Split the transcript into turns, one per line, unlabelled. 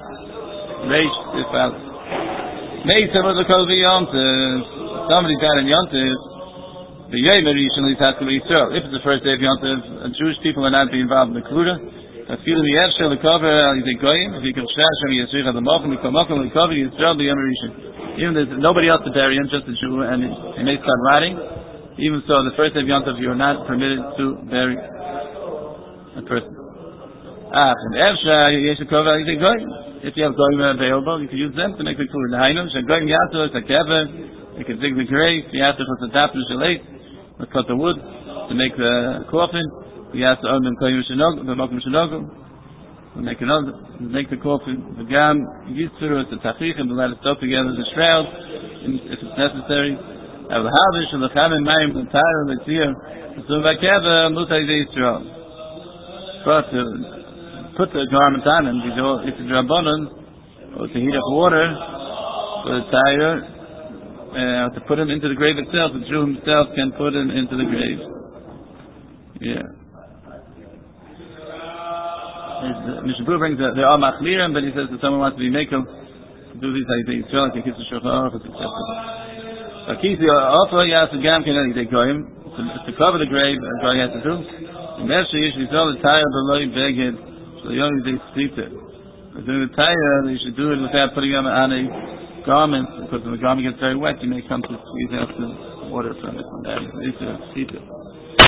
Reish Tifal. Meisa was a Kovi Yontif. Somebody died in Yontif. The Yom Rishon is has to be Yisrael. If it's the first day of Yontif, and Jewish people are not being involved in the Kluda, I feel the Yevshel, the cover, the Goyim, if you can shash him, Yisrael, the Mokum, the Komokum, the cover, Yisrael, the Yom Rishon. Even there's nobody else to bury him, just a Jew, and he may start rotting. Even so, the first day of Yontif, you are not permitted to bury a person. And if you have Goyim available, you can use them to make the Kluda. The Hainum, Goyim Yato, the Kever, you can dig the grave, you have to put the Dapper Shalate, let's cut the wood to make the coffin. You have to own them Koyim Shinogu, the Mokum Shinogu. Make the coffin, the Gam, Yitzuru, the Tachichim, to let it soak together, the shroud, if it's necessary. Have the Havish, and the Chamin Mayim, the Tyre, the Tzir, the Suvakeva, Mutai Yisrael. But to put the garment on him, it's a Drabonon, or to heat up water, for the Tyre, to put him into the grave itself, the Jew himself can put him into the grave. Yeah. Mishabur brings that there are machmirim, but he says that someone wants to be makel to do these Yisrael, can kiss the shofar, it's acceptable. Akisi also yas gam can they goyim to cover the grave, a guy has to do. And that's the issue. So the tire below beged, so the only they sleep it. But doing the tire, they should do it without putting them on a garment, because when the garment gets very wet, you may come to squeeze out the water from it. And that is to keep it.